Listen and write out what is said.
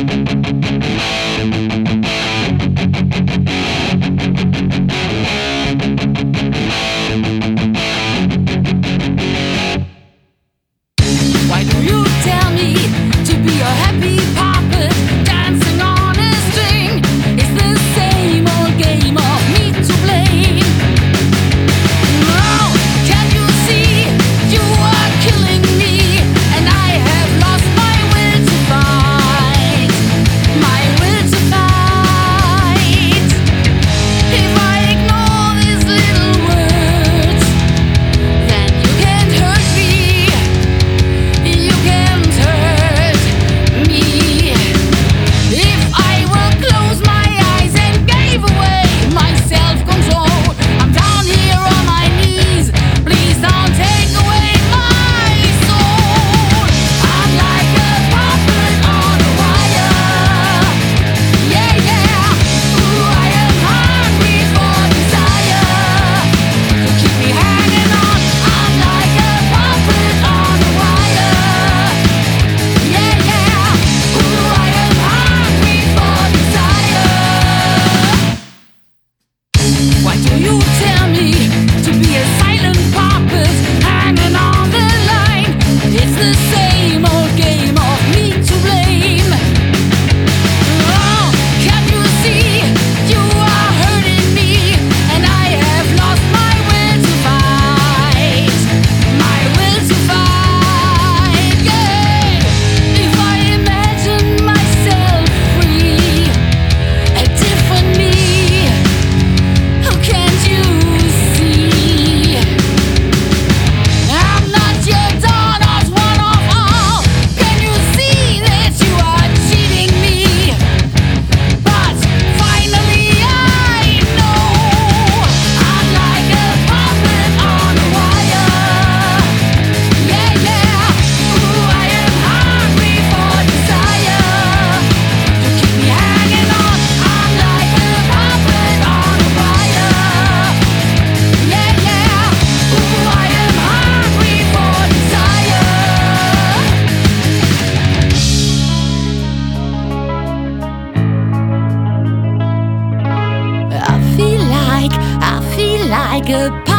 Why do you tell me to be a happy puppet dancing on a string? It's the same old game of me to blame. Oh, can you see you are killing me, and I have lost my will to fight, my will to fight. If I ignore these little words, then you can't hurt me. You can't hurt me. If I will close my eyes and gave away my self-control, I'm down here on my knees. Please don't take away my soul. I'm like a puppet on a wire. Yeah, yeah. Ooh, I am hungry for desire to keep me hanging on. I'm like a puppet on a wire. Yeah, yeah. Ooh, I am hungry for desire. Why do you tell me to be a silent puppet hanging on the line? It's the same old game of me to blame. Oh, can you see you are hurting me, and I have lost my will to fight, my will to fight. Yeah. If I imagine myself free, a different me, how can't you see? I'm not your dawn, not one of all. Can you see that you are cheating me? But finally I know I'm like a puppet on a wire. Yeah, yeah. Ooh, I am hungry for desire to keep me hanging on. I'm like a puppet on a wire. Yeah, yeah. Ooh, I am hungry for desire. I feel like a